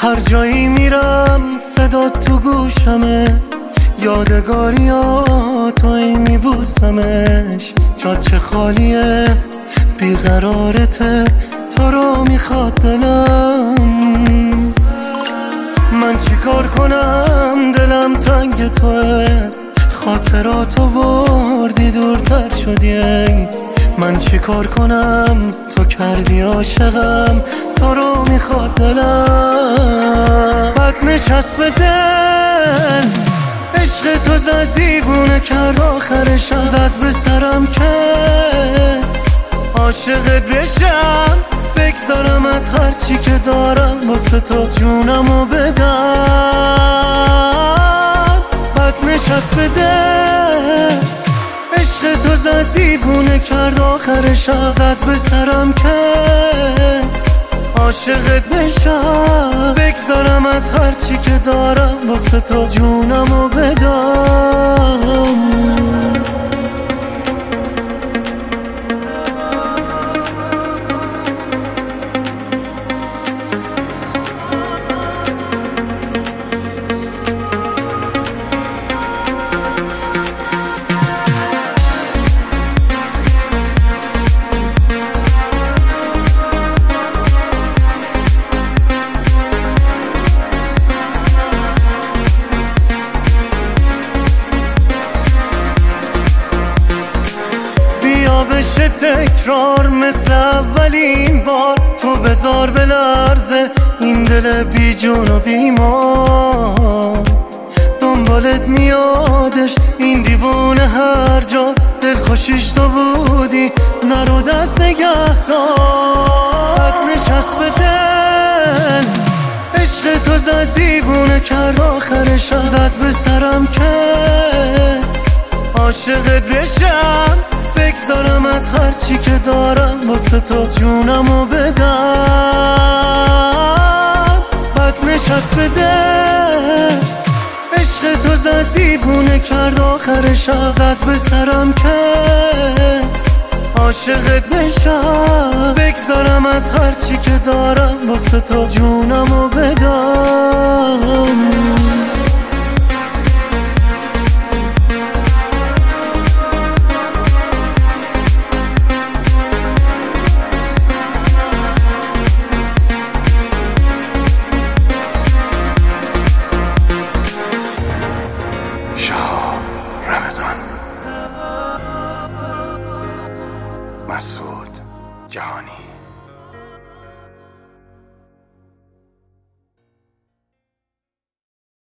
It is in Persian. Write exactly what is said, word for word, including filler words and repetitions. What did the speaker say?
هر جایی میرم صدا تو گوشمه، یادگاریاتو میبوسمش. جاچه خالیه بیقرارته، تو رو میخواد دلم. من چی کار کنم دلم تنگ توه، خاطراتو بردی دورتر شدی. من چی کار کنم تو کردی عاشقم، تو رو میخواد دلم. بد نشست به دل عشق تو زد دیوونه کرد، آخرشم زد به سرم که عاشقت بشم، بگذارم از هرچی که دارم واسه تو جونمو بدم. بد نشست به دل عشق تو زد دیوونه کرد، آخرشم زد به سرم که عاشقت بشم، بگذارم از هرچی که دارم واسه تو جونمو بدم. بشه تکرار مثل اولین بار، تو بذار بلرزه این دل بی جون و بیمار. دنبالت میادش این دیوونه هر جا، دل خوشیش تو بودی نرو دست نگه دار. بد نشست به دل عشق تو زد دیوونه کرد، آخرشم زد به سرم که عاشقت بشم، بگذارم از هرچی که دارم واسه تو جونمو بدم. بد نشست به دل عشق تو زد دیوونه کرد، آخرشم زد به سرم که عاشقت بشم، بگذارم از هرچی که دارم واسه تو جونمو بدم. مسعود جهانی.